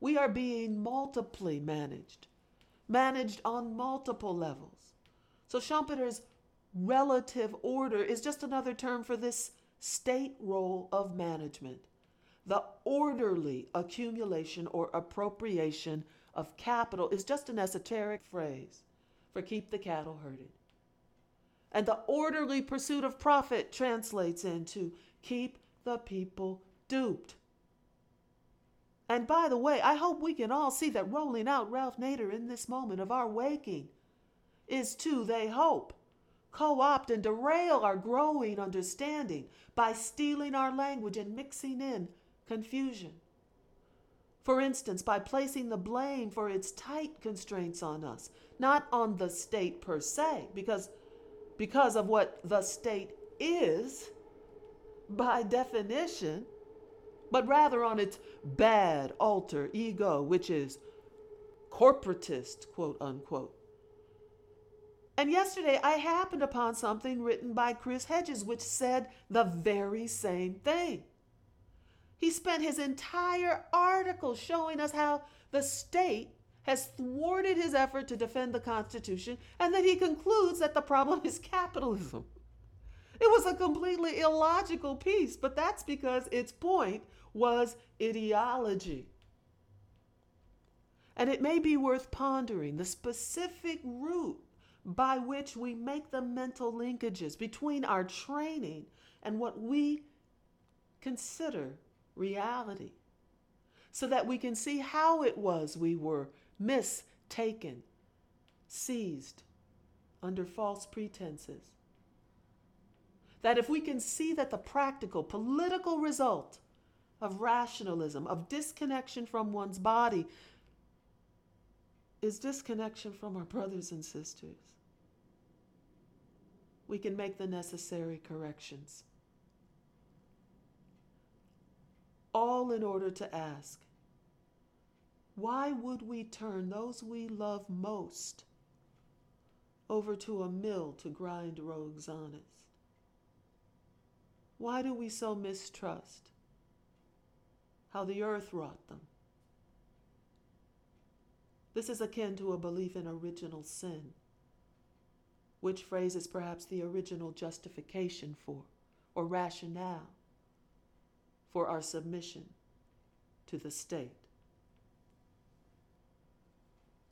We are being multiply managed on multiple levels. So Schumpeter's relative order is just another term for this state role of management, the orderly accumulation or appropriation of capital is just an esoteric phrase for keep the cattle herded. And the orderly pursuit of profit translates into keep the people duped. And by the way, I hope we can all see that rolling out Ralph Nader in this moment of our waking is to, they hope, co-opt and derail our growing understanding by stealing our language and mixing in confusion. For instance, by placing the blame for its tight constraints on us, not on the state per se, because of what the state is by definition, but rather on its bad alter ego, which is corporatist, quote unquote. And yesterday I happened upon something written by Chris Hedges which said the very same thing. He spent his entire article showing us how the state has thwarted his effort to defend the Constitution, and that he concludes that the problem is capitalism. It was a completely illogical piece, but that's because its point was ideology. And it may be worth pondering the specific route by which we make the mental linkages between our training and what we consider reality, so that we can see how it was we were mistaken, seized under false pretenses. That if we can see that the practical political result of rationalism, of disconnection from one's body, is disconnection from our brothers and sisters, we can make the necessary corrections. All in order to ask, why would we turn those we love most over to a mill to grind rogues honest? Why do we so mistrust how the earth wrought them? This is akin to a belief in original sin, which phrase is perhaps the original justification for, or rationale for, our submission to the state.